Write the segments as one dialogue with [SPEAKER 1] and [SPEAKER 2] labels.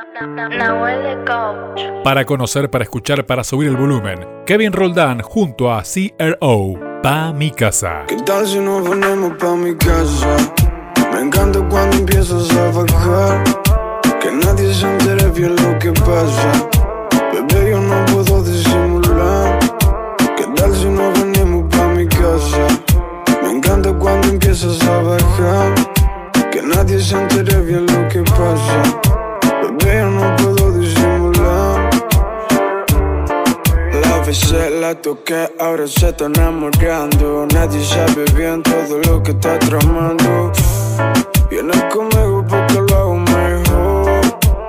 [SPEAKER 1] Nahuel Coach.
[SPEAKER 2] Para conocer, para escuchar, para subir el volumen, Kevin Roldán junto a CRO, Pa' Mi Casa.
[SPEAKER 3] ¿Qué tal si nos ponemos pa' mi casa? Me encanta cuando empiezas a bajar, que nadie se entere bien lo que pasa. Bebé, yo no puedo disimular. ¿Qué tal si nos venimos pa' mi casa? Me encanta cuando empiezas a bajar, que nadie se entere bien lo que pasa. Bebé, yo no puedo disimular. La besé, la toqué, ahora se está enamorando. Nadie sabe bien todo lo que está tramando. Viene conmigo porque lo hago mejor.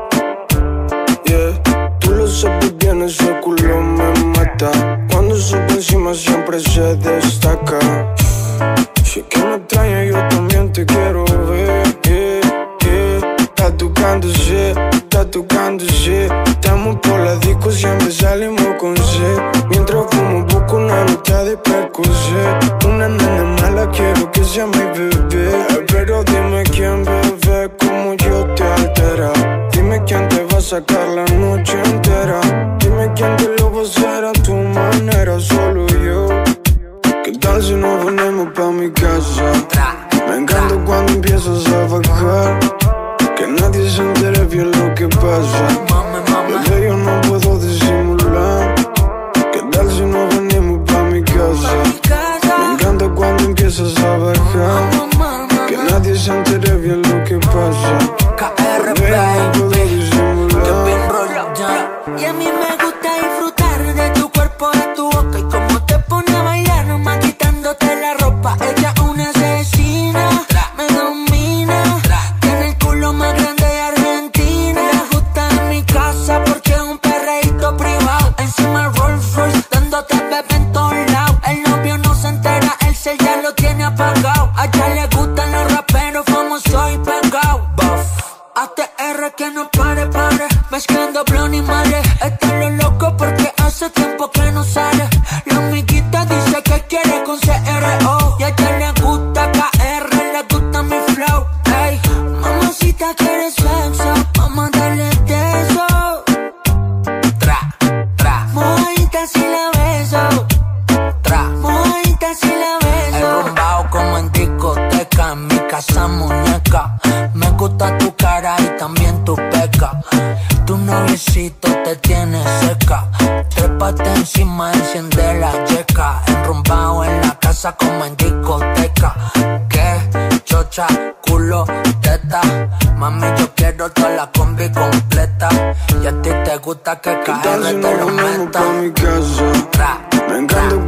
[SPEAKER 3] Yeah, tú lo sabes bien, ese culo me mata. Cuando sube encima siempre se destaca. Si es que me extraña, yo también te quiero ver. Está tocándose. Estamos por la disco, siempre salimos con sed. Mientras fumo busco una nota de Percocet. Una nena mala quiero que sea mi bebé. Pero dime quién bebé como yo te altera. Dime quién te va a sacar la noche entera. Dime quién te lo va a hacer a tu manera, solo yo. ¿Qué tal si nos ponemos pa' mi casa? Me encanta cuando empiezas a bajar, que nadie se entere bien lo que pasa. Bebé, yo no puedo disimular. ¿Qué tal si nos venimos pa' mi casa? Me encanta cuando empiezas a bajar, que nadie se entere bien lo que pasa. Bebé, yo no puedo disimular.
[SPEAKER 4] Y a mí me gusta disfrutar de tu cuerpo, de tu boca, y como te pone a bailar, nomás quitándote la ropa. Ella es una asesina, me domina. Tiene el culo más grande de Argentina. Le gusta en mi casa porque es un perreíto privado. Encima Rolls Royce, dándote bebé en todos lados. El novio no se entera, el cel ya lo tiene apagado. A ella le gustan los raperos famosos y pegados. ATR que no pare, mezclando blon y mare. Está lo loco porque hace tiempo que no sale. La amiguita dice que quiere con CRO, y a ella le gusta KR, le gusta mi flow. Ey, mamacita quiere sexo, vamos a darle de eso. Mojadita si la beso. Mojadita si la beso. He rumbao como en discoteca, en mi casa muñeca. Me gusta tu cara y también tu peca. Tu noviecito te tiene seca. Trépate encima, enciende la checa. Enrumbado en la casa como en discoteca. Que chocha, culo, teta. Mami, yo quiero toda la combi completa. Y a ti te gusta que KR te lo meta.
[SPEAKER 3] Me encanta